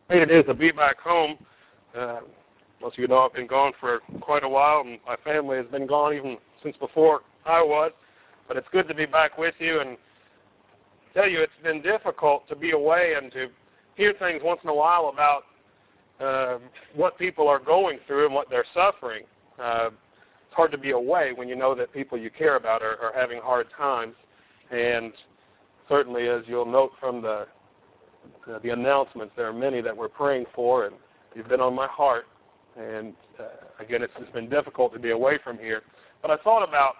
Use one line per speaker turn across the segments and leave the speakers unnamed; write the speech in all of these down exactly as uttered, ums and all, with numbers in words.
great it is to be back home. Uh, most of you know I've been gone for quite a while, and my family has been gone even since before I was. But it's good to be back with you, and tell you it's been difficult to be away and to hear things once in a while about uh, what people are going through and what they're suffering. Uh, it's hard to be away when you know that people you care about are, are having hard times. And certainly, as you'll note from the uh, the announcements, there are many that we're praying for, and you've been on my heart. And uh, again, it's, it's been difficult to be away from here. But I thought about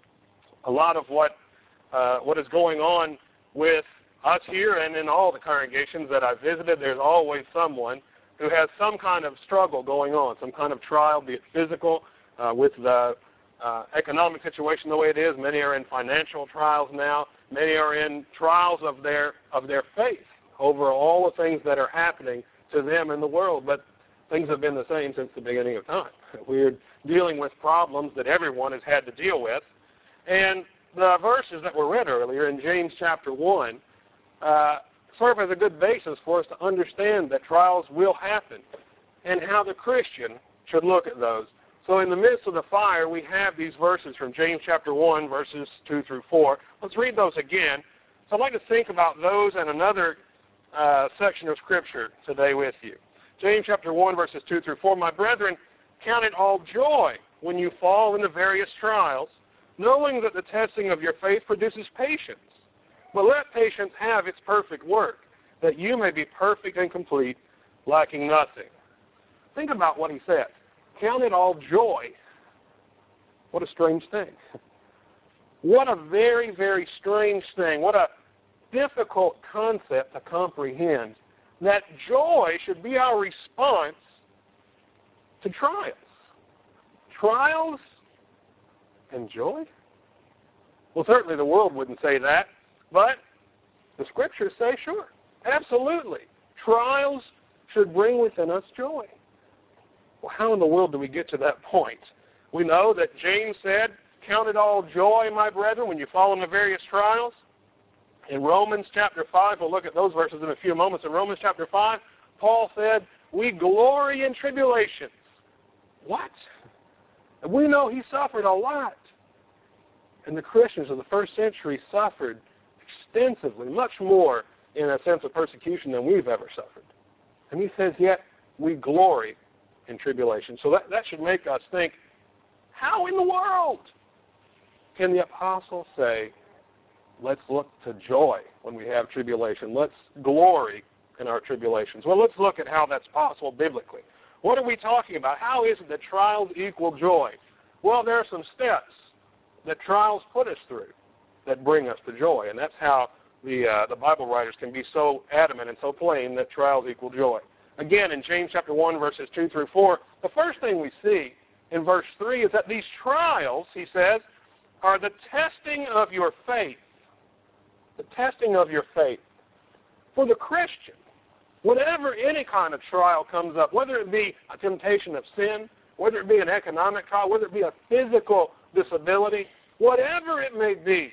a lot of what uh, what is going on with us here and in all the congregations that I've visited. There's always someone who has some kind of struggle going on, some kind of trial, be it physical, uh, with the uh, economic situation the way it is. Many are in financial trials now. Many are in trials of their of their faith over all the things that are happening to them in the world. But things have been the same since the beginning of time. We're dealing with problems that everyone has had to deal with. And the verses that were read earlier in James chapter one uh, serve as a good basis for us to understand that trials will happen and how the Christian should look at those. So in the midst of the fire, we have these verses from James chapter one, verses two through four. Let's read those again. So I'd like to think about those and another uh, section of Scripture today with you. James chapter one, verses two through four. My brethren, count it all joy when you fall into various trials, knowing that the testing of your faith produces patience. But let patience have its perfect work, that you may be perfect and complete, lacking nothing. Think about what he said. Count it all joy. What a strange thing. What a very, very strange thing. What a difficult concept to comprehend. That joy should be our response to trials. Trials and joy? Well, certainly the world wouldn't say that, but the Scriptures say, sure, absolutely. Trials should bring within us joy. Well, how in the world do we get to that point? We know that James said, count it all joy, my brethren, when you fall into various trials. In Romans chapter five, we'll look at those verses in a few moments. In Romans chapter five, Paul said, we glory in tribulations. What? And we know he suffered a lot. And the Christians of the first century suffered extensively, much more in a sense of persecution than we've ever suffered. And he says, yet we glory in tribulation. So that, that should make us think, how in the world can the apostle say, let's look to joy when we have tribulation. Let's glory in our tribulations. Well, let's look at how that's possible biblically. What are we talking about? How is it that trials equal joy? Well, there are some steps that trials put us through that bring us to joy, and that's how the uh, the Bible writers can be so adamant and so plain that trials equal joy. Again, in James chapter one, verses two through four, the first thing we see in verse three is that these trials, he says, are the testing of your faith. The testing of your faith. For the Christian, whenever any kind of trial comes up, whether it be a temptation of sin, whether it be an economic trial, whether it be a physical disability, whatever it may be,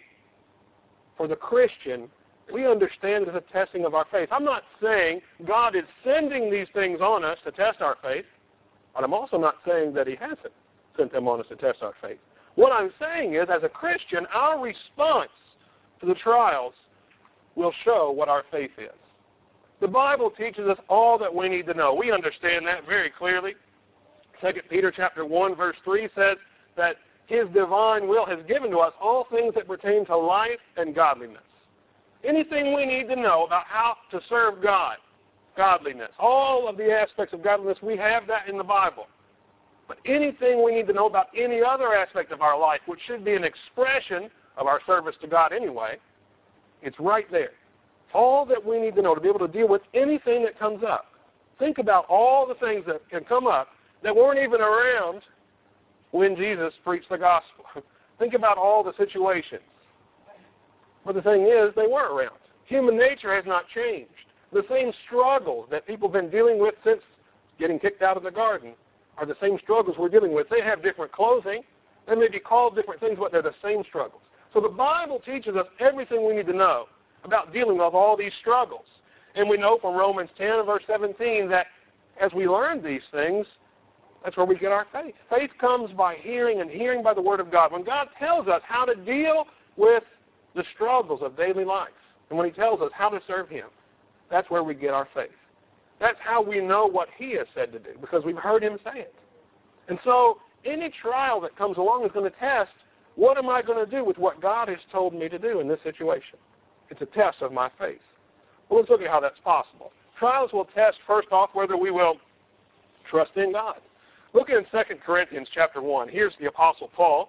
for the Christian, we understand it as a testing of our faith. I'm not saying God is sending these things on us to test our faith, but I'm also not saying that he hasn't sent them on us to test our faith. What I'm saying is, as a Christian, our response to the trials will show what our faith is. The Bible teaches us all that we need to know. We understand that very clearly. Second Peter chapter one, verse three says that his divine will has given to us all things that pertain to life and godliness. Anything we need to know about how to serve God, godliness, all of the aspects of godliness, we have that in the Bible. But anything we need to know about any other aspect of our life, which should be an expression of our service to God anyway, it's right there. All that we need to know to be able to deal with anything that comes up. Think about all the things that can come up that weren't even around when Jesus preached the gospel. Think about all the situations. But the thing is, they were around. Human nature has not changed. The same struggles that people have been dealing with since getting kicked out of the garden are the same struggles we're dealing with. They have different clothing. They may be called different things, but they're the same struggles. So the Bible teaches us everything we need to know about dealing with all these struggles. And we know from Romans ten and verse seventeen that as we learn these things, that's where we get our faith. Faith comes by hearing, and hearing by the Word of God. When God tells us how to deal with the struggles of daily life, and when He tells us how to serve Him, that's where we get our faith. That's how we know what He has said to do, because we've heard Him say it. And so any trial that comes along is going to test, what am I going to do with what God has told me to do in this situation? It's a test of my faith. Well, let's look at how that's possible. Trials will test, first off, whether we will trust in God. Look in Second Corinthians chapter one. Here's the Apostle Paul.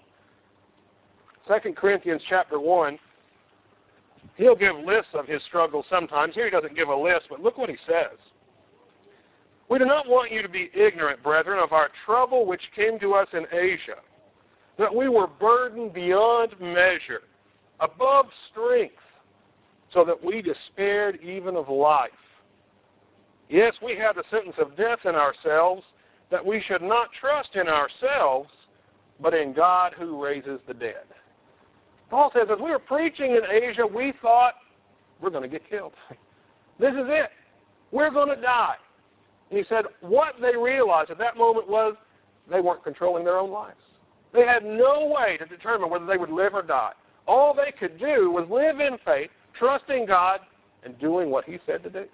Second Corinthians chapter one. He'll give lists of his struggles sometimes. Here he doesn't give a list, but look what he says. We do not want you to be ignorant, brethren, of our trouble which came to us in Asia, that we were burdened beyond measure, above strength, so that we despaired even of life. Yes, we had the sentence of death in ourselves, that we should not trust in ourselves, but in God who raises the dead. Paul says, as we were preaching in Asia, we thought, we're going to get killed. This is it. We're going to die. And he said, what they realized at that moment was they weren't controlling their own lives. They had no way to determine whether they would live or die. All they could do was live in faith, trusting God, and doing what He said to do.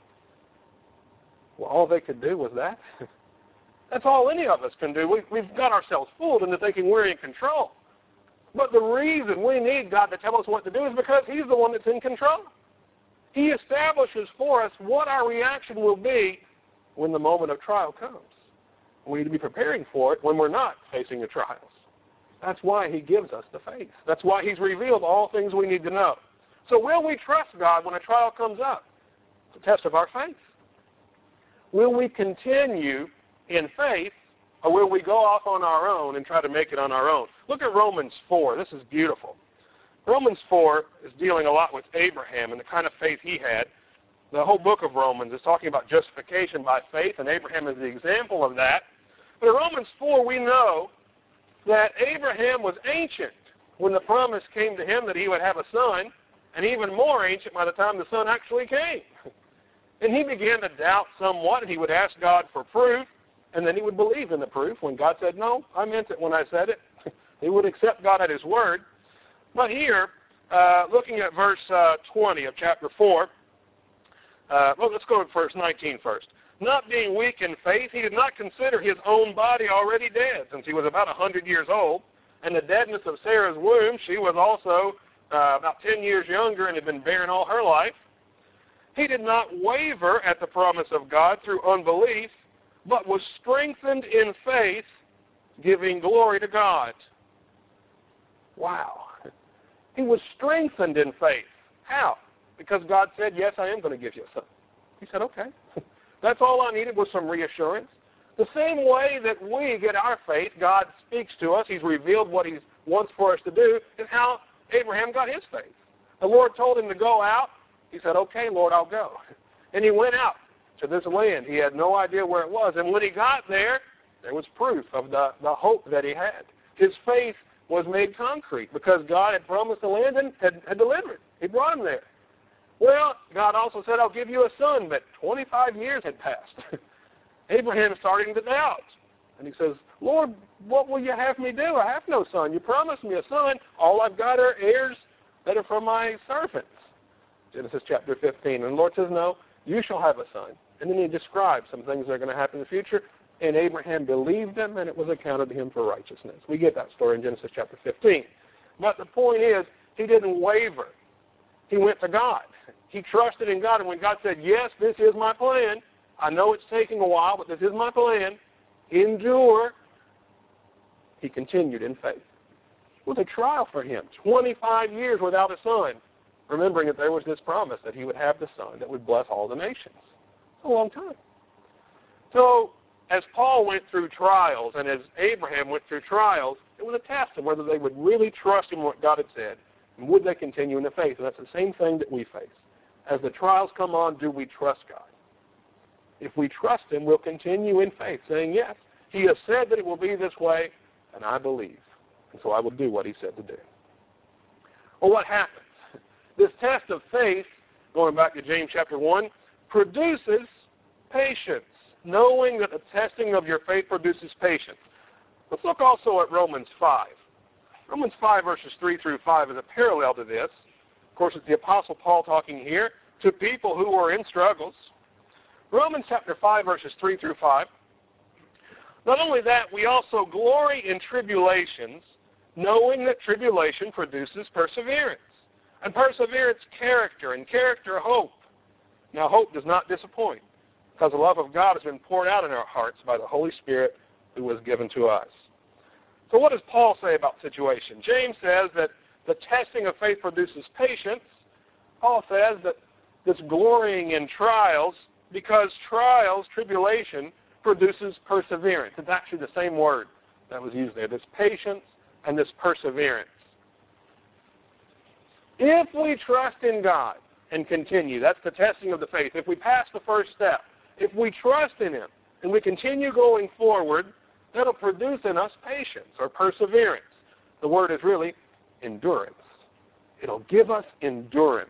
Well, all they could do was that. That's all any of us can do. We, we've got ourselves fooled into thinking we're in control. But the reason we need God to tell us what to do is because He's the one that's in control. He establishes for us what our reaction will be when the moment of trial comes. We need to be preparing for it when we're not facing the trials. That's why He gives us the faith. That's why He's revealed all things we need to know. So will we trust God when a trial comes up? It's a test of our faith. Will we continue in faith, or will we go off on our own and try to make it on our own? Look at Romans four. This is beautiful. Romans four is dealing a lot with Abraham and the kind of faith he had. The whole book of Romans is talking about justification by faith, and Abraham is the example of that. But in Romans four, we know that Abraham was ancient when the promise came to him that he would have a son, and even more ancient by the time the son actually came. And he began to doubt somewhat, and he would ask God for proof, and then he would believe in the proof. When God said, no, I meant it when I said it, he would accept God at His word. But here, uh, looking at verse uh, twenty of chapter four, Uh, well, let's go to verse nineteen first. Not being weak in faith, he did not consider his own body already dead, since he was about a hundred years old, and the deadness of Sarah's womb, she was also uh, about ten years younger and had been barren all her life. He did not waver at the promise of God through unbelief, but was strengthened in faith, giving glory to God. Wow. He was strengthened in faith. How? Because God said, yes, I am going to give you a son. He said, okay. That's all I needed was some reassurance. The same way that we get our faith, God speaks to us. He's revealed what He wants for us to do, is how Abraham got his faith. The Lord told him to go out. He said, okay, Lord, I'll go. And he went out to this land. He had no idea where it was. And when he got there, there was proof of the, the hope that he had. His faith was made concrete because God had promised the land and had, had delivered. He brought him there. Well, God also said, I'll give you a son, but twenty-five years had passed. Abraham's starting to doubt. And he says, Lord, what will you have me do? I have no son. You promised me a son. All I've got are heirs that are from my servants. Genesis chapter fifteen. And the Lord says, no, you shall have a son. And then he describes some things that are going to happen in the future. And Abraham believed him, and it was accounted to him for righteousness. We get that story in Genesis chapter fifteen. But the point is, he didn't waver. He went to God. He trusted in God, and when God said, yes, this is my plan, I know it's taking a while, but this is my plan, endure, he continued in faith. It was a trial for him, twenty-five years without a son, remembering that there was this promise that he would have the son that would bless all the nations. It's a long time. So as Paul went through trials and as Abraham went through trials, it was a test of whether they would really trust in what God had said, and would they continue in the faith. And that's the same thing that we face. As the trials come on, do we trust God? If we trust Him, we'll continue in faith, saying, yes, He has said that it will be this way, and I believe. And so I will do what He said to do. Well, what happens? This test of faith, going back to James chapter one, produces patience, knowing that the testing of your faith produces patience. Let's look also at Romans five. Romans five, verses three through five is a parallel to this. Of course, it's the Apostle Paul talking here to people who are in struggles. Romans chapter five, verses three through five. Not only that, we also glory in tribulations, knowing that tribulation produces perseverance. And perseverance, character, and character, hope. Now, hope does not disappoint, because the love of God has been poured out in our hearts by the Holy Spirit who was given to us. So what does Paul say about the situation? James says that the testing of faith produces patience. Paul says that this glorying in trials, because trials, tribulation, produces perseverance. It's actually the same word that was used there, this patience and this perseverance. If we trust in God and continue, that's the testing of the faith. If we pass the first step, if we trust in Him and we continue going forward, that'll produce in us patience or perseverance. The word is really endurance. It'll give us endurance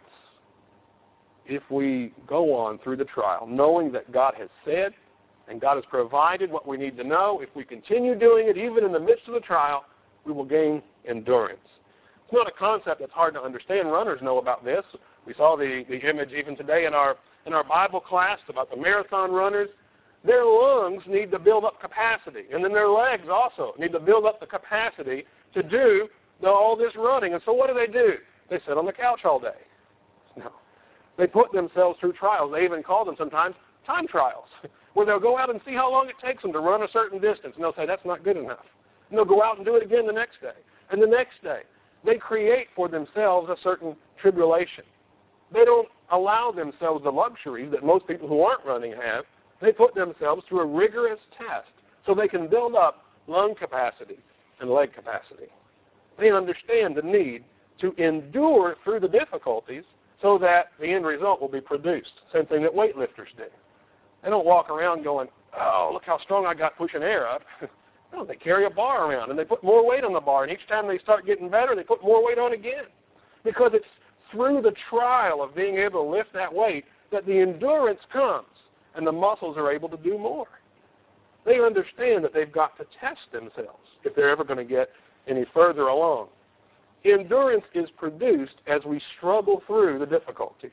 if we go on through the trial, knowing that God has said and God has provided what we need to know. If we continue doing it, even in the midst of the trial, we will gain endurance. It's not a concept that's hard to understand. Runners know about this. We saw the, the image even today in our in our Bible class about the marathon runners. Their lungs need to build up capacity, and then their legs also need to build up the capacity to do the, all this running. And so what do they do? They sit on the couch all day. No. They put themselves through trials. They even call them sometimes time trials, where they'll go out and see how long it takes them to run a certain distance, and they'll say, that's not good enough. And they'll go out and do it again the next day, and the next day. They create for themselves a certain tribulation. They don't allow themselves the luxuries that most people who aren't running have. They put themselves through a rigorous test so they can build up lung capacity and leg capacity. They understand the need to endure through the difficulties so that the end result will be produced, same thing that weightlifters do. They don't walk around going, oh, look how strong I got pushing air up. No, they carry a bar around, and they put more weight on the bar, and each time they start getting better, they put more weight on again. Because it's through the trial of being able to lift that weight that the endurance comes, and the muscles are able to do more. They understand that they've got to test themselves if they're ever going to get any further along. Endurance is produced as we struggle through the difficulty,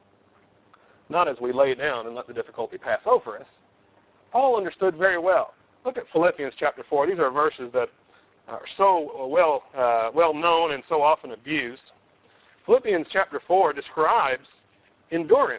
not as we lay down and let the difficulty pass over us. Paul understood very well. Look at Philippians chapter four. These are verses that are so well, uh, well known and so often abused. Philippians chapter four describes endurance.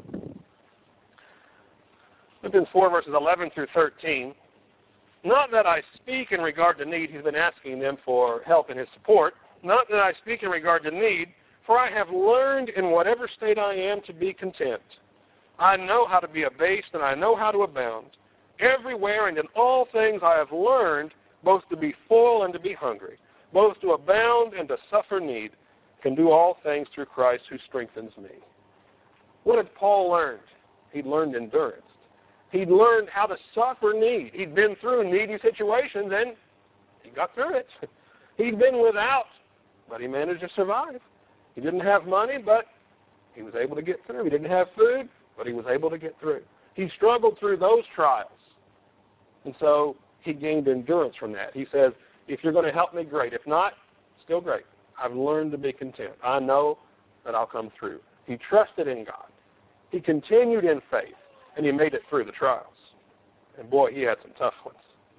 Philippians four, verses eleven through thirteen. Not that I speak in regard to need. He's been asking them for help in his support. Not that I speak in regard to need, for I have learned in whatever state I am to be content. I know how to be abased, and I know how to abound. Everywhere and in all things I have learned both to be full and to be hungry, both to abound and to suffer need. Can do all things through Christ who strengthens me. What had Paul learned? He'd learned endurance. He'd learned how to suffer need. He'd been through needy situations, and he got through it. He'd been without, but he managed to survive. He didn't have money, but he was able to get through. He didn't have food, but he was able to get through. He struggled through those trials, and so he gained endurance from that. He says, if you're going to help me, great. If not, still great. I've learned to be content. I know that I'll come through. He trusted in God. He continued in faith, and he made it through the trials. And boy, he had some tough ones.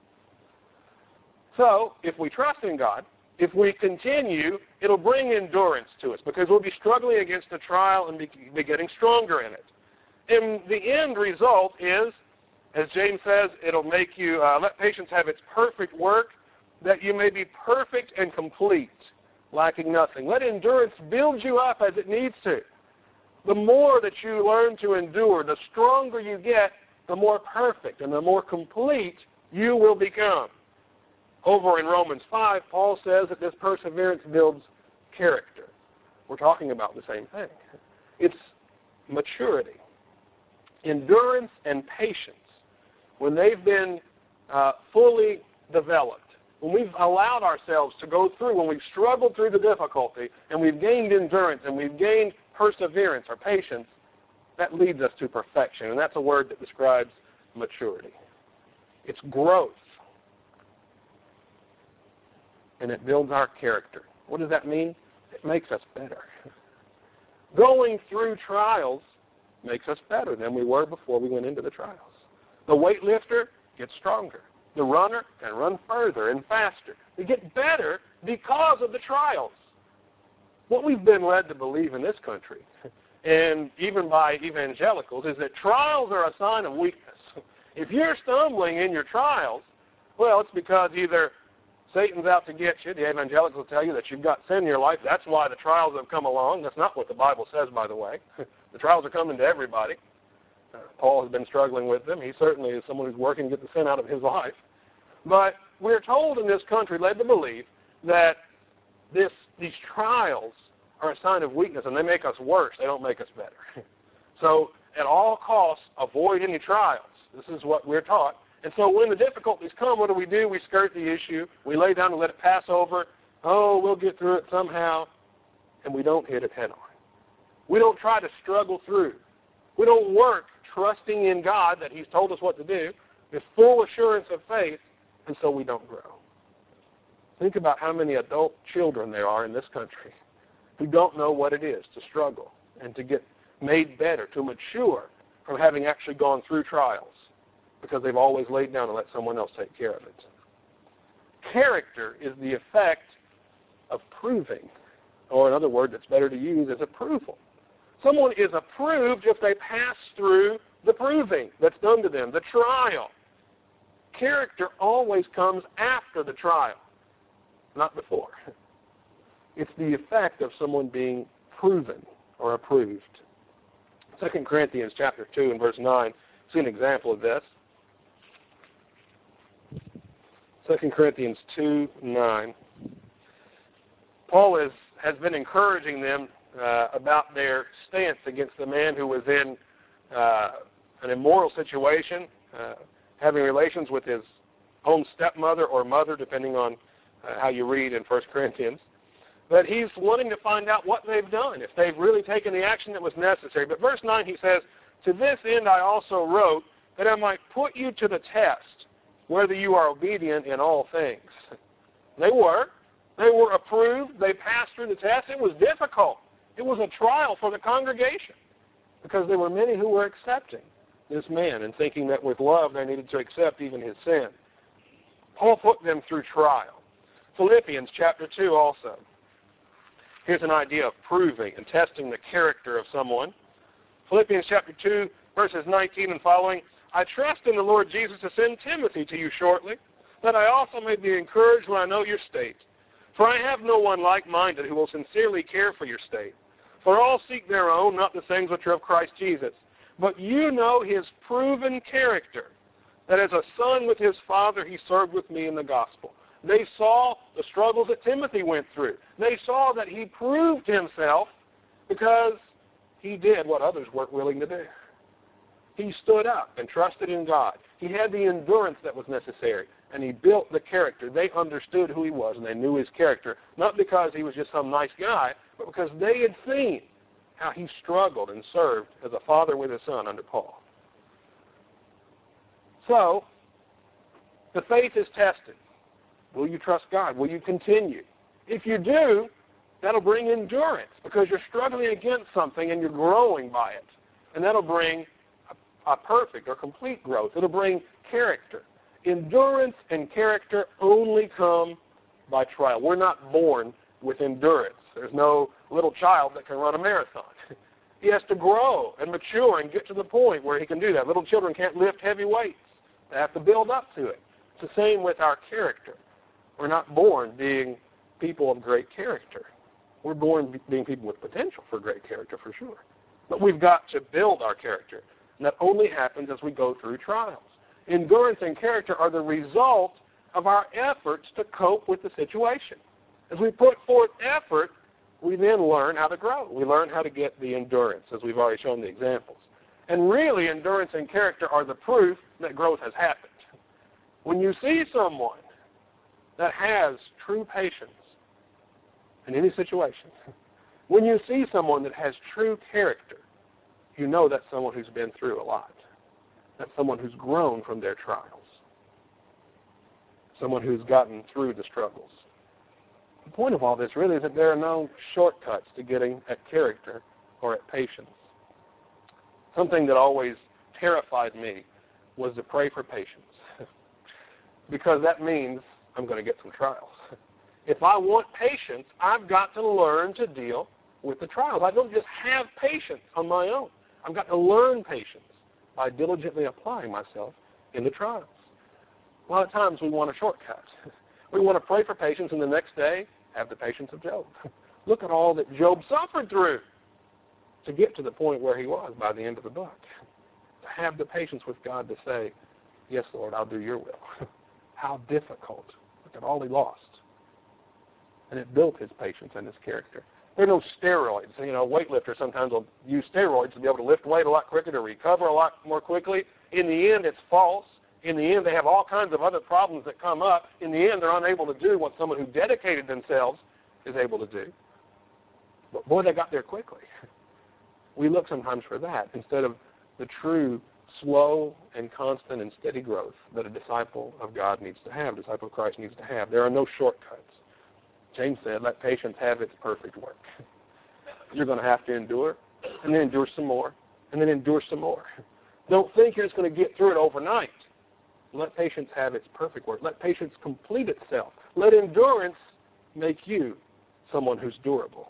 So, if we trust in God, if we continue, it'll bring endurance to us because we'll be struggling against the trial and be, be getting stronger in it. And the end result is, as James says, it'll make you, uh, let patience have its perfect work, that you may be perfect and complete, lacking nothing. Let endurance build you up as it needs to. The more that you learn to endure, the stronger you get, the more perfect and the more complete you will become. Over in Romans five, Paul says that this perseverance builds character. We're talking about the same thing. It's maturity. Endurance and patience, when they've been uh, fully developed, when we've allowed ourselves to go through, when we've struggled through the difficulty, and we've gained endurance, and we've gained perseverance or patience, that leads us to perfection, and that's a word that describes maturity. It's growth, and it builds our character. What does that mean? It makes us better. Going through trials makes us better than we were before we went into the trials. The weightlifter gets stronger. The runner can run further and faster. We get better because of the trials. What we've been led to believe in this country, and even by evangelicals, is that trials are a sign of weakness. If you're stumbling in your trials, well, it's because either Satan's out to get you. The evangelicals will tell you that you've got sin in your life. That's why the trials have come along. That's not what the Bible says, by the way. The trials are coming to everybody. Uh, Paul has been struggling with them. He certainly is someone who's working to get the sin out of his life. But we're told in this country, led to believe, that this these trials are a sign of weakness, and they make us worse. They don't make us better. So at all costs, avoid any trials. This is what we're taught. And so when the difficulties come, what do we do? We skirt the issue. We lay down and let it pass over. Oh, we'll get through it somehow. And we don't hit it head on. We don't try to struggle through. We don't work trusting in God that He's told us what to do with full assurance of faith, and so we don't grow. Think about how many adult children there are in this country who don't know what it is to struggle and to get made better, to mature from having actually gone through trials, because they've always laid down and let someone else take care of it. Character is the effect of proving, or another word that's better to use is approval. Someone is approved if they pass through the proving that's done to them, the trial. Character always comes after the trial, not before. It's the effect of someone being proven or approved. Second Corinthians chapter two and verse nine, see an example of this. Second Corinthians two, nine. Paul is, has been encouraging them uh, about their stance against the man who was in uh, an immoral situation, uh, having relations with his own stepmother or mother, depending on uh, how you read in First Corinthians. But he's wanting to find out what they've done, if they've really taken the action that was necessary. But verse nine, he says, "To this end I also wrote, that I might put you to the test, whether you are obedient in all things." They were. They were approved. They passed through the test. It was difficult. It was a trial for the congregation, because there were many who were accepting this man and thinking that with love they needed to accept even his sin. Paul put them through trial. Philippians chapter two also. Here's an idea of proving and testing the character of someone. Philippians chapter two, verses nineteen and following. "I trust in the Lord Jesus to send Timothy to you shortly, that I also may be encouraged when I know your state. For I have no one like-minded who will sincerely care for your state. For all seek their own, not the things which are of Christ Jesus. But you know his proven character, that as a son with his father he served with me in the gospel." They saw the struggles that Timothy went through. They saw that he proved himself because he did what others weren't willing to do. He stood up and trusted in God. He had the endurance that was necessary, and he built the character. They understood who he was, and they knew his character, not because he was just some nice guy, but because they had seen how he struggled and served as a father with his son under Paul. So, the faith is tested. Will you trust God? Will you continue? If you do, that'll bring endurance, because you're struggling against something and you're growing by it. And that'll bring a, a perfect or complete growth. It'll bring character. Endurance and character only come by trial. We're not born with endurance. There's no little child that can run a marathon. He has to grow and mature and get to the point where he can do that. Little children can't lift heavy weights. They have to build up to it. It's the same with our character. We're not born being people of great character. We're born being people with potential for great character, for sure. But we've got to build our character. And that only happens as we go through trials. Endurance and character are the result of our efforts to cope with the situation. As we put forth effort, we then learn how to grow. We learn how to get the endurance, as we've already shown the examples. And really, endurance and character are the proof that growth has happened. When you see someone that has true patience in any situation, when you see someone that has true character you know that's someone who's been through a lot. That's someone who's grown from their trials. Someone who's gotten through the struggles. The point of all this really is that there are no shortcuts to getting at character or at patience. Something that always terrified me was to pray for patience. Because that means I'm going to get some trials. If I want patience, I've got to learn to deal with the trials. I don't just have patience on my own. I've got to learn patience by diligently applying myself in the trials. A lot of times we want a shortcut. We want to pray for patience and the next day have the patience of Job. Look at all that Job suffered through to get to the point where he was by the end of the book. To have the patience with God to say, yes, Lord, I'll do your will. How difficult. Look at all he lost. And it built his patience and his character. There are no steroids. You know, weightlifters sometimes will use steroids to be able to lift weight a lot quicker, to recover a lot more quickly. In the end, it's false. In the end, they have all kinds of other problems that come up. In the end, they're unable to do what someone who dedicated themselves is able to do. But boy, they got there quickly. We look sometimes for that instead of the true, slow and constant and steady growth that a disciple of God needs to have, a disciple of Christ needs to have. There are no shortcuts. James said, let patience have its perfect work. You're going to have to endure, and then endure some more, and then endure some more. Don't think you're just going to get through it overnight. Let patience have its perfect work. Let patience complete itself. Let endurance make you someone who's durable.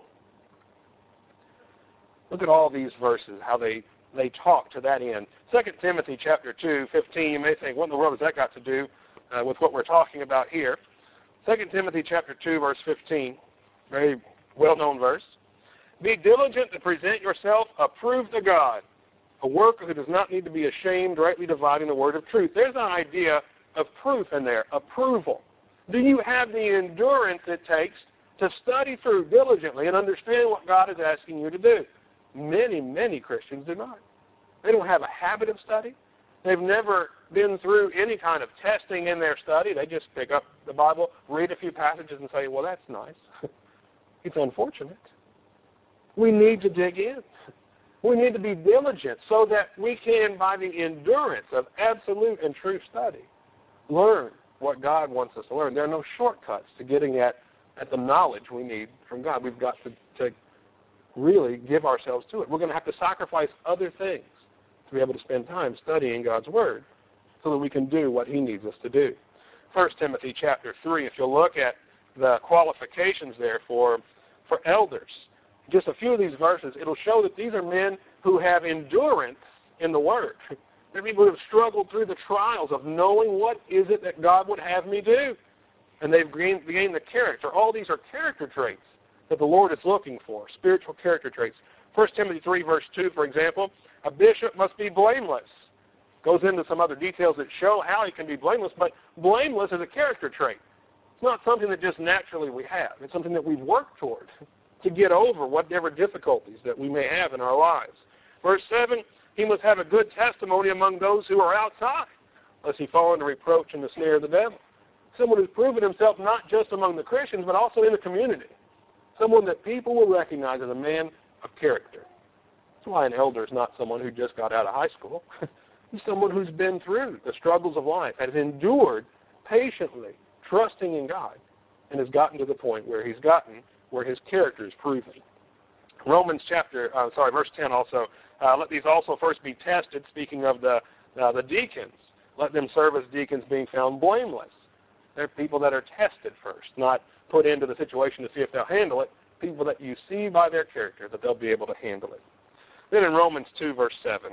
Look at all these verses, how they, they talk to that end. Second Timothy chapter two, fifteen, you may think, what in the world has that got to do uh, with what we're talking about here? Second Timothy chapter two, verse fifteen, very well-known verse. Be diligent to present yourself approved to God, a worker who does not need to be ashamed, rightly dividing the word of truth. There's an idea of proof in there, approval. Do you have the endurance it takes to study through diligently and understand what God is asking you to do? Many, many Christians do not. They don't have a habit of study. They've never been through any kind of testing in their study. They just pick up the Bible, read a few passages, and say, well, that's nice. It's unfortunate. We need to dig in. We need to be diligent so that we can, by the endurance of absolute and true study, learn what God wants us to learn. There are no shortcuts to getting at, at the knowledge we need from God. We've got to, to really give ourselves to it. We're going to have to sacrifice other things to be able to spend time studying God's Word so that we can do what He needs us to do. First Timothy chapter three, if you'll look at the qualifications there for, for elders, just a few of these verses, it'll show that these are men who have endurance in the Word. They're people who have struggled through the trials of knowing what is it that God would have me do. And they've gained, gained the character. All these are character traits that the Lord is looking for, spiritual character traits. First Timothy three, verse two, for example, a bishop must be blameless. Goes into some other details that show how he can be blameless, but blameless is a character trait. It's not something that just naturally we have. It's something that we've worked toward to get over whatever difficulties that we may have in our lives. Verse seven, he must have a good testimony among those who are outside, lest he fall into reproach and the snare of the devil. Someone who's proven himself not just among the Christians, but also in the community. Someone that people will recognize as a man of character. That's why an elder is not someone who just got out of high school. He's someone who's been through the struggles of life, has endured patiently, trusting in God, and has gotten to the point where he's gotten where his character is proven. Romans chapter, uh, sorry, verse ten also, uh, let these also first be tested, speaking of the, uh, the deacons. Let them serve as deacons being found blameless. They're people that are tested first, not put into the situation to see if they'll handle it. People that you see by their character that they'll be able to handle it. Then in Romans two, verse seven,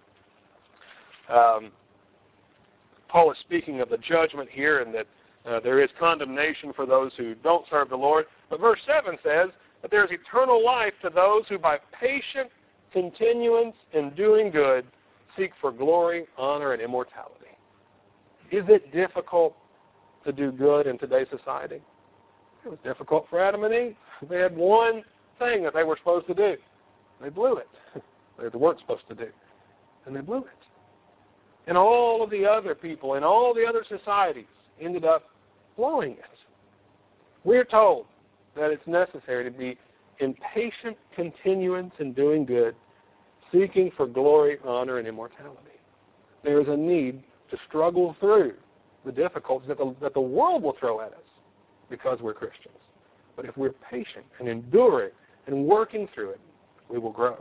um, Paul is speaking of the judgment here and that uh, there is condemnation for those who don't serve the Lord. But verse seven says that there is eternal life to those who by patient continuance in doing good seek for glory, honor, and immortality. Is it difficult to do good in today's society? It was difficult for Adam and Eve. They had one thing that they were supposed to do. They blew it. They weren't supposed to do. And they blew it. And all of the other people in all the other societies ended up blowing it. We're told that it's necessary to be in patient continuance in doing good, seeking for glory, honor, and immortality. There is a need to struggle through the difficulties that the, that the world will throw at us because we're Christians. But if we're patient and enduring and working through it, we will grow.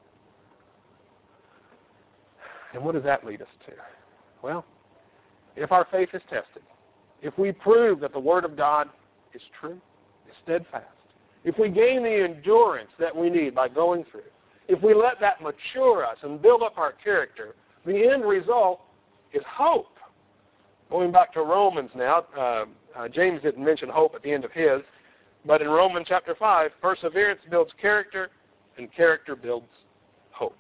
And what does that lead us to? Well, if our faith is tested, if we prove that the Word of God is true, is steadfast, if we gain the endurance that we need by going through, if we let that mature us and build up our character, the end result is hope. Going back to Romans now, uh, uh, James didn't mention hope at the end of his, but in Romans chapter five, perseverance builds character, and character builds hope.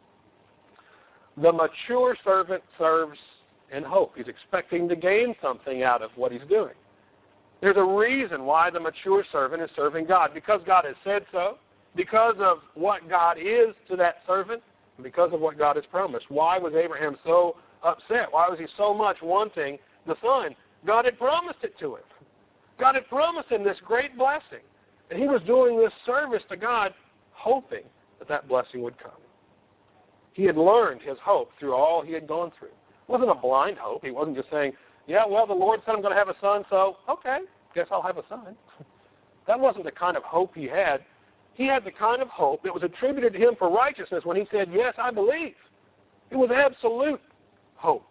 The mature servant serves in hope. He's expecting to gain something out of what he's doing. There's a reason why the mature servant is serving God, because God has said so, because of what God is to that servant, and because of what God has promised. Why was Abraham so upset? Why was he so much wanting the son? God had promised it to him. God had promised him this great blessing, and he was doing this service to God, hoping that that blessing would come. He had learned his hope through all he had gone through. It wasn't a blind hope. He wasn't just saying, yeah, well, the Lord said I'm going to have a son, so, okay, guess I'll have a son. That wasn't the kind of hope he had. He had the kind of hope that was attributed to him for righteousness when he said, yes, I believe. It was absolute hope.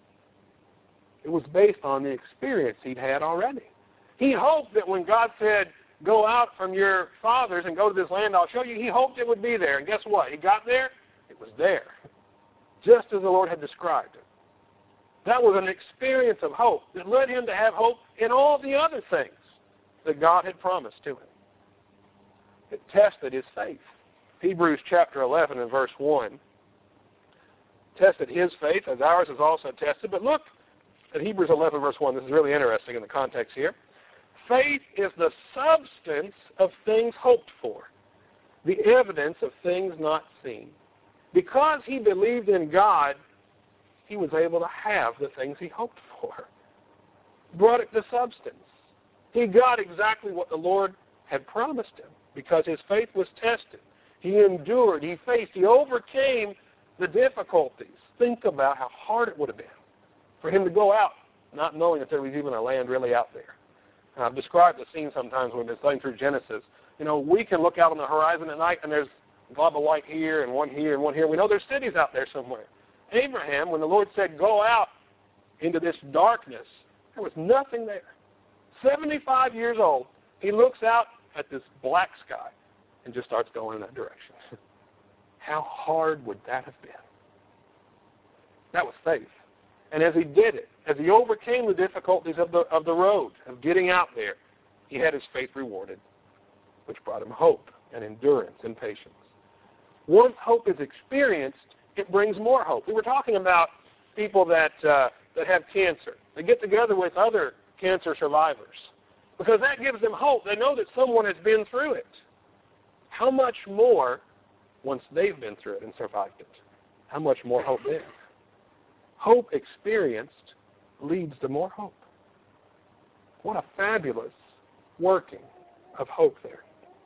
It was based on the experience he'd had already. He hoped that when God said, go out from your fathers and go to this land I'll show you, he hoped it would be there. And guess what? He got there. It was there, just as the Lord had described it. That was an experience of hope that led him to have hope in all the other things that God had promised to him. It tested his faith. Hebrews chapter eleven and verse one tested his faith as ours is also tested. But look at Hebrews eleven verse one. This is really interesting in the context here. Faith is the substance of things hoped for, the evidence of things not seen. Because he believed in God, he was able to have the things he hoped for. Brought it to substance. He got exactly what the Lord had promised him because his faith was tested. He endured. He faced. He overcame the difficulties. Think about how hard it would have been for him to go out not knowing that there was even a land really out there. And I've described the scene sometimes when we've been studying through Genesis. You know, we can look out on the horizon at night and there's a glob of light here and one here and one here. We know there's cities out there somewhere. Abraham, when the Lord said, go out into this darkness, there was nothing there. seventy-five years old, he looks out at this black sky and just starts going in that direction. How hard would that have been? That was faith. And as he did it, as he overcame the difficulties of the, of the road, of getting out there, he had his faith rewarded, which brought him hope and endurance and patience. Once hope is experienced, it brings more hope. We were talking about people that uh, that have cancer. They get together with other cancer survivors because that gives them hope. They know that someone has been through it. How much more once they've been through it and survived it? How much more hope then? Hope experienced leads to more hope. What a fabulous working of hope there.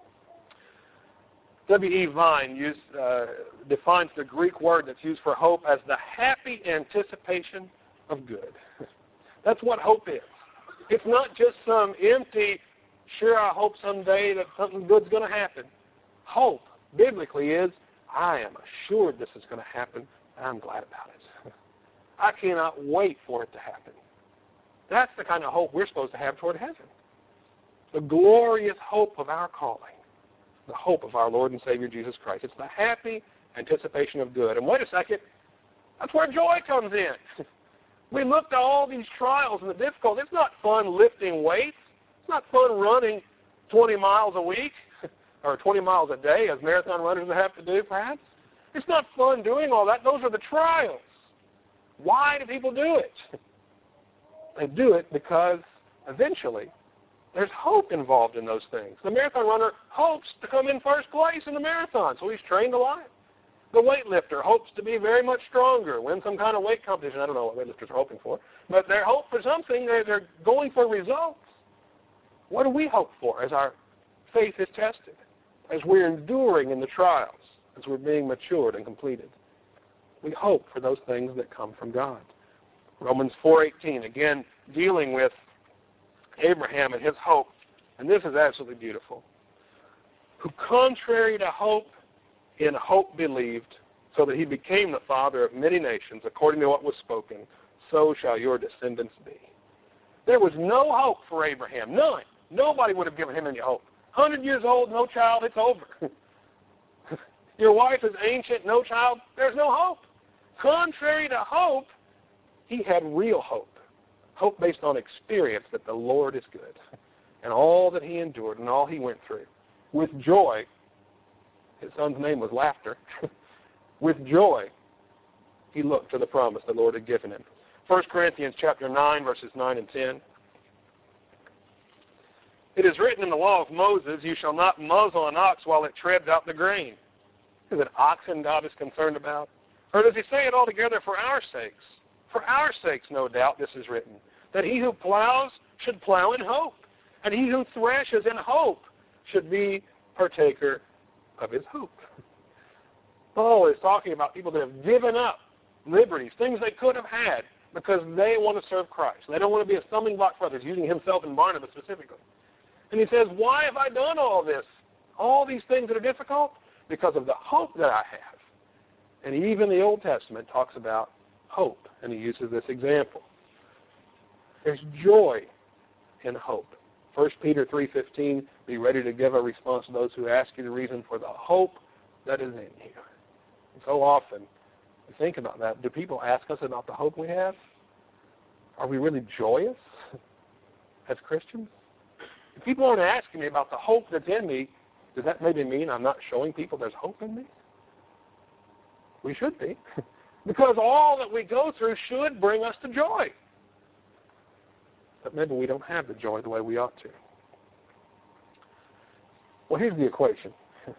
W E Vine used, uh, defines the Greek word that's used for hope as the happy anticipation of good. That's what hope is. It's not just some empty, sure, I hope someday that something good's going to happen. Hope, biblically, is I am assured this is going to happen, and I'm glad about it. I cannot wait for it to happen. That's the kind of hope we're supposed to have toward heaven. The glorious hope of our calling. The hope of our Lord and Savior Jesus Christ. It's the happy anticipation of good. And wait a second, that's where joy comes in. We looked at all these trials and the difficulties. It's not fun lifting weights. It's not fun running twenty miles a week or twenty miles a day as marathon runners have to do, perhaps. It's not fun doing all that. Those are the trials. Why do people do it? They do it because eventually there's hope involved in those things. The marathon runner hopes to come in first place in the marathon, so he's trained a lot. The weightlifter hopes to be very much stronger, win some kind of weight competition. I don't know what weightlifters are hoping for, but they hope for something. They're, they're going for results. What do we hope for as our faith is tested, as we're enduring in the trials? as we're being matured and completed. We hope for those things that come from God. Romans four eighteen, again, dealing with Abraham and his hope. And this is absolutely beautiful. Who contrary to hope, in hope believed, so that he became the father of many nations, according to what was spoken, so shall your descendants be. There was no hope for Abraham, none. Nobody would have given him any hope. one hundred years old, no child, it's over. Your wife is ancient, no child, there's no hope. Contrary to hope, he had real hope. Hope based on experience that the Lord is good. And all that he endured and all he went through. With joy, his son's name was Laughter. With joy, he looked to the promise the Lord had given him. First Corinthians chapter nine, verses nine and ten. It is written in the law of Moses, you shall not muzzle an ox while it treads out the grain. Is it oxen God is concerned about? Or does he say it altogether for our sakes? For our sakes, no doubt, this is written, that he who plows should plow in hope, and he who threshes in hope should be partaker of his hope. Paul is talking about people that have given up liberties, things they could have had, because they want to serve Christ. They don't want to be a stumbling block for others, using himself and Barnabas specifically. And he says, why have I done all this? All these things that are difficult? Because of the hope that I have. And even the Old Testament talks about hope, and he uses this example. There's joy in hope. First Peter three fifteen, be ready to give a response to those who ask you the reason for the hope that is in you. And so often, we think about that. Do people ask us about the hope we have? Are we really joyous as Christians? If people aren't asking me about the hope that's in me, does that maybe mean I'm not showing people there's hope in me? We should be. Because all that we go through should bring us to joy. But maybe we don't have the joy the way we ought to. Well, here's the equation.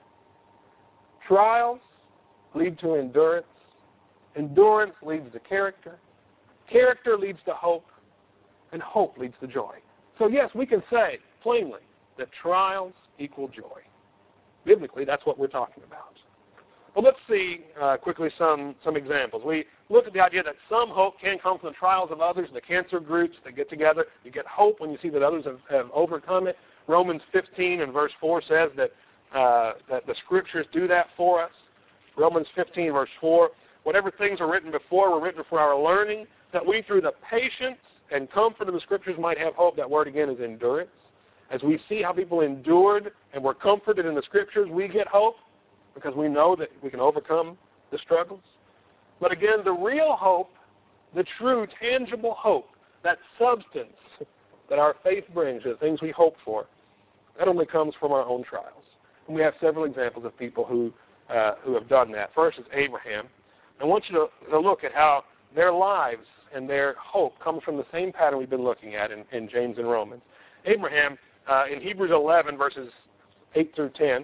Trials lead to endurance. Endurance leads to character. Character leads to hope. And hope leads to joy. So yes, we can say plainly that trials equal joy. Biblically, that's what we're talking about. Well, let's see uh, quickly some, some examples. We looked at the idea that some hope can come from the trials of others, the cancer groups that get together. You get hope when you see that others have, have overcome it. Romans fifteen and verse four says that, uh, that the Scriptures do that for us. Romans fifteen, verse four, whatever things are written before were written for our learning, that we through the patience and comfort of the Scriptures might have hope. That word again is endurance. As we see how people endured and were comforted in the Scriptures, we get hope, because we know that we can overcome the struggles. But again, the real hope, the true, tangible hope, that substance that our faith brings, the things we hope for, that only comes from our own trials. And we have several examples of people who uh, who have done that. First is Abraham. I want you to, to look at how their lives and their hope comes from the same pattern we've been looking at in, in James and Romans. Abraham, uh, in Hebrews eleven, verses eight through ten,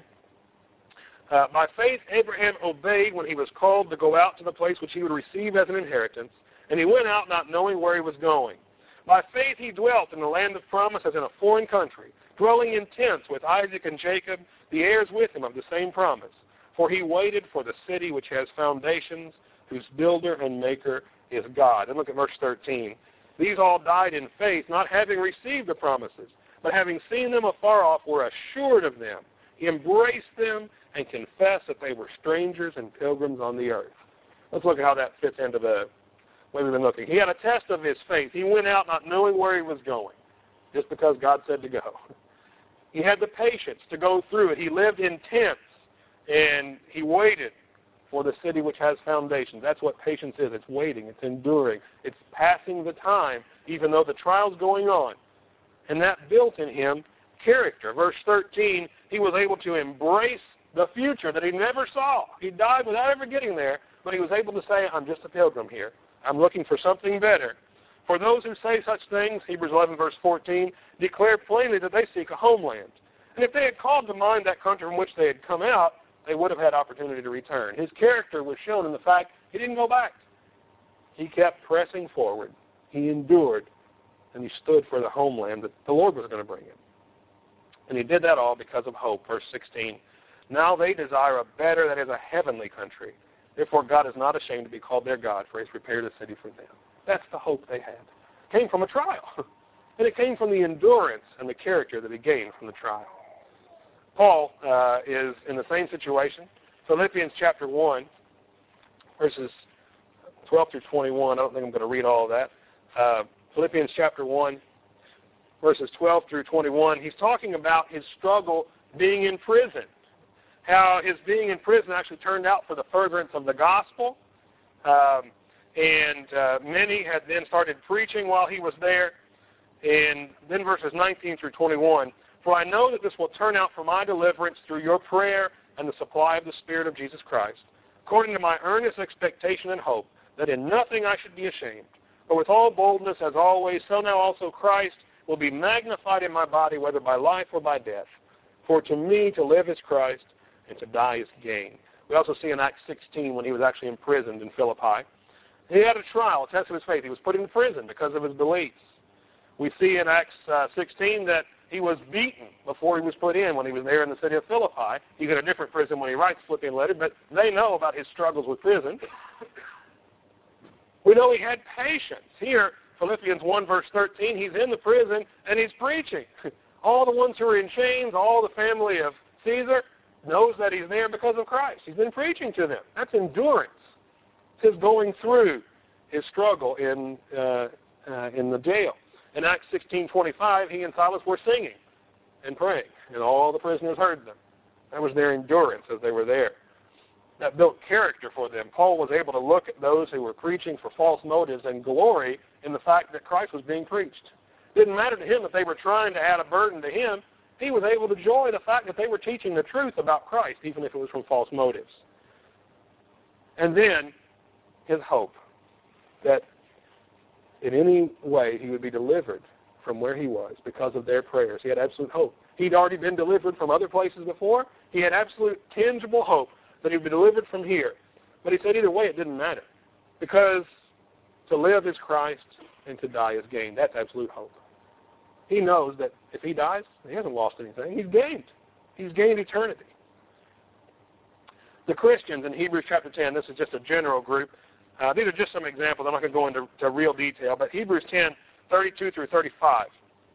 Uh, by faith, Abraham obeyed when he was called to go out to the place which he would receive as an inheritance, and he went out not knowing where he was going. By faith, he dwelt in the land of promise as in a foreign country, dwelling in tents with Isaac and Jacob, the heirs with him of the same promise. For he waited for the city which has foundations, whose builder and maker is God. And look at verse thirteen. These all died in faith, not having received the promises, but having seen them afar off, were assured of them. He embraced them and confessed that they were strangers and pilgrims on the earth. Let's look at how that fits into the way we've been looking. He had a test of his faith. He went out not knowing where he was going, just because God said to go. He had the patience to go through it. He lived in tents, and he waited for the city which has foundations. That's what patience is. It's waiting. It's enduring. It's passing the time, even though the trial's going on. And that built in him character. Verse thirteen, he was able to embrace the future that he never saw. He died without ever getting there, but he was able to say, I'm just a pilgrim here. I'm looking for something better. For those who say such things, Hebrews eleven, verse fourteen, declare plainly that they seek a homeland. And if they had called to mind that country from which they had come out, they would have had opportunity to return. His character was shown in the fact he didn't go back. He kept pressing forward. He endured, and he stood for the homeland that the Lord was going to bring him. And he did that all because of hope. Verse sixteen, Now they desire a better, that is a heavenly country. Therefore God is not ashamed to be called their God, for he has prepared a city for them. That's the hope they had. It came from a trial. And it came from the endurance and the character that he gained from the trial. Paul uh, is in the same situation. Philippians chapter one, verses twelve through twenty-one. I don't think I'm going to read all of that. Uh, Philippians chapter one, verses twelve through twenty-one. He's talking about his struggle being in prison. How his being in prison actually turned out for the furtherance of the gospel. Um, and uh, many had then started preaching while he was there. And then verses nineteen through twenty-one. For I know that this will turn out for my deliverance through your prayer and the supply of the Spirit of Jesus Christ, according to my earnest expectation and hope, that in nothing I should be ashamed, but with all boldness as always, so now also Christ will be magnified in my body, whether by life or by death. For to me to live is Christ, and to die is gain. We also see in Acts sixteen when he was actually imprisoned in Philippi. He had a trial, a test of his faith. He was put in prison because of his beliefs. We see in Acts uh, sixteen that he was beaten before he was put in when he was there in the city of Philippi. He's in a different prison when he writes the Philippian letter, but they know about his struggles with prison. We know he had patience. Here, Philippians one, verse thirteen, he's in the prison and he's preaching. All the ones who are in chains, all the family of Caesar, knows that he's there because of Christ. He's been preaching to them. That's endurance. It's his going through his struggle in uh, uh, in the jail. In Acts sixteen twenty-five, he and Silas were singing and praying, and all the prisoners heard them. That was their endurance as they were there. That built character for them. Paul was able to look at those who were preaching for false motives and glory in the fact that Christ was being preached. It didn't matter to him that they were trying to add a burden to him. He was able to enjoy the fact that they were teaching the truth about Christ, even if it was from false motives. And then his hope that in any way he would be delivered from where he was because of their prayers. He had absolute hope. He'd already been delivered from other places before. He had absolute tangible hope that he would be delivered from here. But he said either way it didn't matter, because to live is Christ and to die is gain. That's absolute hope. He knows that if he dies, he hasn't lost anything. He's gained. He's gained eternity. The Christians in Hebrews chapter ten, this is just a general group. Uh, these are just some examples. I'm not going to go into to real detail, but Hebrews ten, thirty-two through thirty-five.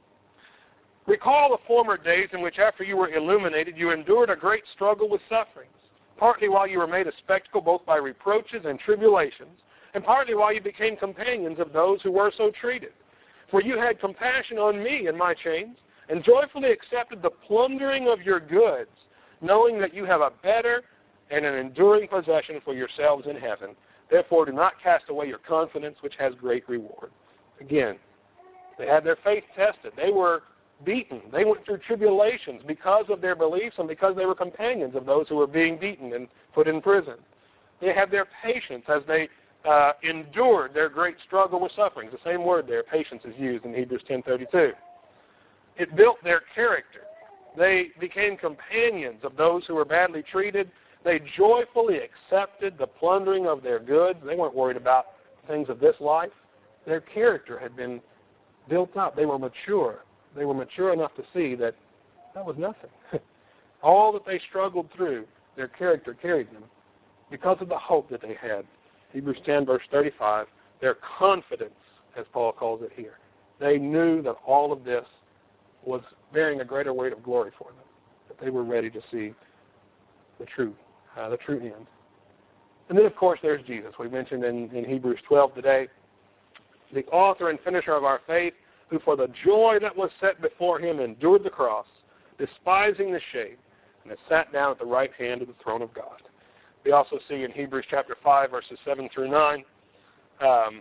Recall the former days in which after you were illuminated, you endured a great struggle with sufferings, partly while you were made a spectacle both by reproaches and tribulations, and partly while you became companions of those who were so treated. For you had compassion on me in my chains, and joyfully accepted the plundering of your goods, knowing that you have a better and an enduring possession for yourselves in heaven. Therefore, do not cast away your confidence, which has great reward. Again, they had their faith tested. They were beaten. They went through tribulations because of their beliefs and because they were companions of those who were being beaten and put in prison. They had their patience as they uh, endured their great struggle with sufferings. The same word there, patience, is used in Hebrews ten thirty-two. It built their character. They became companions of those who were badly treated. They joyfully accepted the plundering of their goods. They weren't worried about things of this life. Their character had been built up. They were mature. They were mature enough to see that that was nothing. All that they struggled through, their character carried them because of the hope that they had. Hebrews ten, verse thirty-five, their confidence, as Paul calls it here. They knew that all of this was bearing a greater weight of glory for them, that they were ready to see the true, uh, the true end. And then, of course, there's Jesus. We mentioned in, in Hebrews twelve today, the author and finisher of our faith, who for the joy that was set before him endured the cross, despising the shame, and has sat down at the right hand of the throne of God. We also see in Hebrews chapter five, verses seven through nine, um,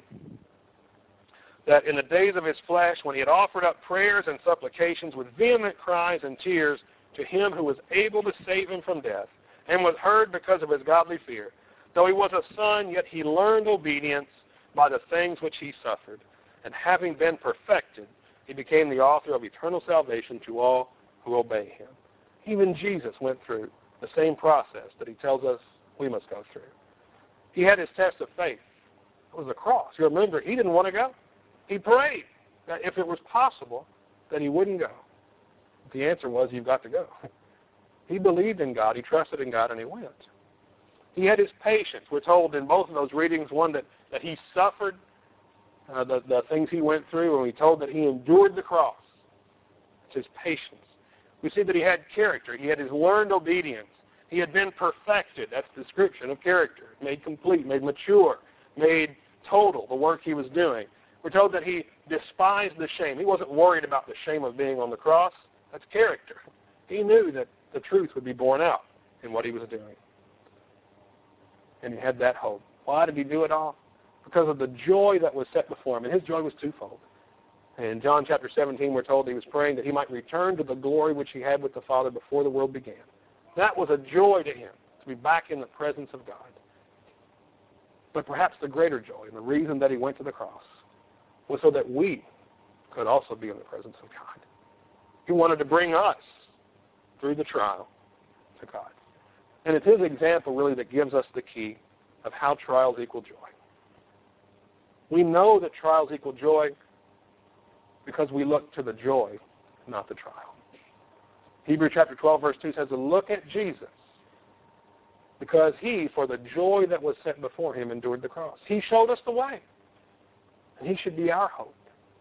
that in the days of his flesh, when he had offered up prayers and supplications with vehement cries and tears to him who was able to save him from death, and was heard because of his godly fear, though he was a son, yet he learned obedience by the things which he suffered. And having been perfected, he became the author of eternal salvation to all who obey him. Even Jesus went through the same process that he tells us we must go through. He had his test of faith. It was the cross. You remember, he didn't want to go. He prayed that if it was possible, that he wouldn't go. The answer was, you've got to go. He believed in God, he trusted in God, and he went. He had his patience. We're told in both of those readings, one that, that he suffered uh, the, the things he went through, and we're told that he endured the cross. It's his patience. We see that he had character. He had his learned obedience. He had been perfected. That's the description of character. Made complete, made mature, made total, the work he was doing. We're told that he despised the shame. He wasn't worried about the shame of being on the cross. That's character. He knew that the truth would be borne out in what he was doing. And he had that hope. Why did he do it all? Because of the joy that was set before him. And his joy was twofold. In John chapter seventeen, we're told he was praying that he might return to the glory which he had with the Father before the world began. That was a joy to him, to be back in the presence of God. But perhaps the greater joy, and the reason that he went to the cross, was so that we could also be in the presence of God. He wanted to bring us through the trial to God. And it's his example, really, that gives us the key of how trials equal joy. We know that trials equal joy because we look to the joy, not the trial. Hebrews chapter twelve, verse two says, look at Jesus, because he, for the joy that was set before him, endured the cross. He showed us the way, and he should be our hope.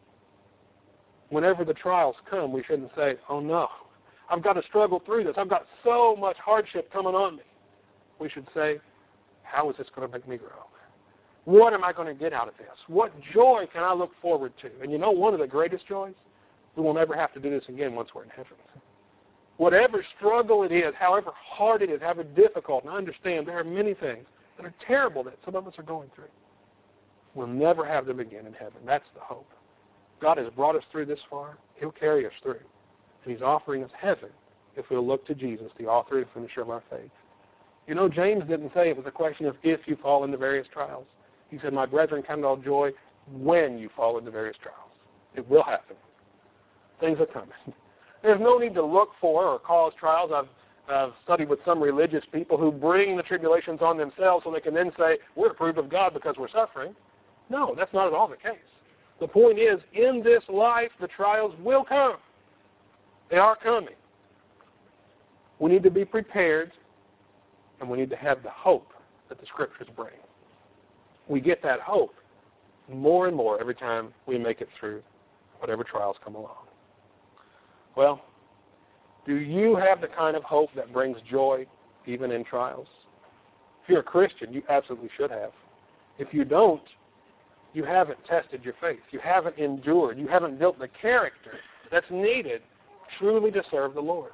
Whenever the trials come, we shouldn't say, oh no, I've got to struggle through this. I've got so much hardship coming on me. We should say, how is this going to make me grow? What am I going to get out of this? What joy can I look forward to? And you know, one of the greatest joys, we will never have to do this again once we're in heaven. Whatever struggle it is, however hard it is, however difficult, and I understand there are many things that are terrible that some of us are going through. We'll never have them again in heaven. That's the hope. God has brought us through this far. He'll carry us through. And he's offering us heaven if we'll look to Jesus, the author and finisher of our faith. You know, James didn't say it was a question of if you fall into various trials. He said, my brethren, count it all joy when you fall into various trials. It will happen. Things are coming. There's no need to look for or cause trials. I've, I've studied with some religious people who bring the tribulations on themselves so they can then say, we're approved of God because we're suffering. No, that's not at all the case. The point is, in this life, the trials will come. They are coming. We need to be prepared, and we need to have the hope that the Scriptures bring. We get that hope more and more every time we make it through whatever trials come along. Well, do you have the kind of hope that brings joy even in trials? If you're a Christian, you absolutely should have. If you don't, you haven't tested your faith. You haven't endured. You haven't built the character that's needed truly to serve the Lord.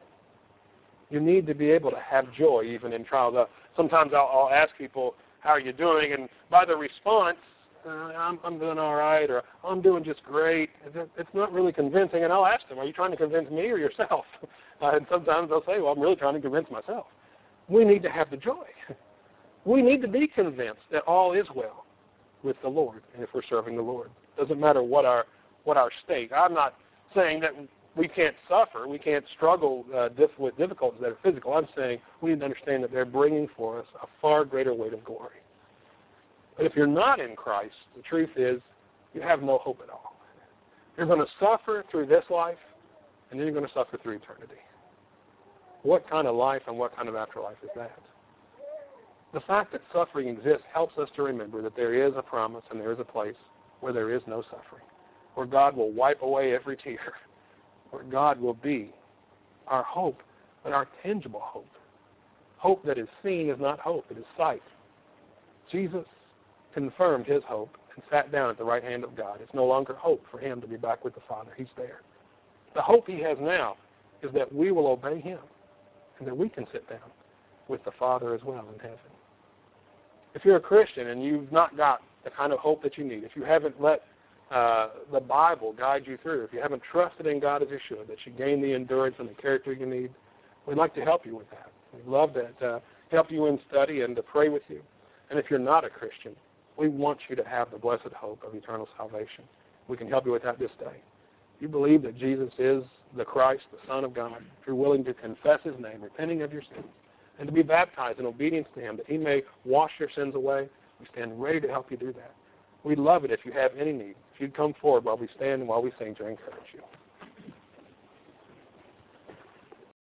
You need to be able to have joy even in trials. Uh, sometimes I'll, I'll ask people, how are you doing? And by the response, uh, I'm, I'm doing all right, or I'm doing just great. It's not really convincing. And I'll ask them, are you trying to convince me or yourself? Uh, and sometimes they'll say, well, I'm really trying to convince myself. We need to have the joy. We need to be convinced that all is well with the Lord, and if we're serving the Lord. It doesn't matter what our what our state. I'm not saying that we can't suffer, we can't struggle uh, diff- with difficulties that are physical. I'm saying we need to understand that they're bringing for us a far greater weight of glory. But if you're not in Christ, the truth is you have no hope at all. You're going to suffer through this life, and then you're going to suffer through eternity. What kind of life and what kind of afterlife is that? The fact that suffering exists helps us to remember that there is a promise and there is a place where there is no suffering, where God will wipe away every tear, where God will be our hope, but our tangible hope. Hope that is seen is not hope, it is sight. Jesus confirmed his hope and sat down at the right hand of God. It's no longer hope for him to be back with the Father. He's there. The hope he has now is that we will obey him and that we can sit down with the Father as well in heaven. If you're a Christian and you've not got the kind of hope that you need, if you haven't let uh, the Bible guide you through, if you haven't trusted in God as you should, that you gain the endurance and the character you need, we'd like to help you with that. We'd love to uh, help you in study and to pray with you. And if you're not a Christian, we want you to have the blessed hope of eternal salvation. We can help you with that this day. You believe that Jesus is the Christ, the Son of God. If you're willing to confess his name, repenting of your sins, and to be baptized in obedience to him, that he may wash your sins away, we stand ready to help you do that. We'd love it if you have any need. If you'd come forward while we stand and while we sing to encourage you.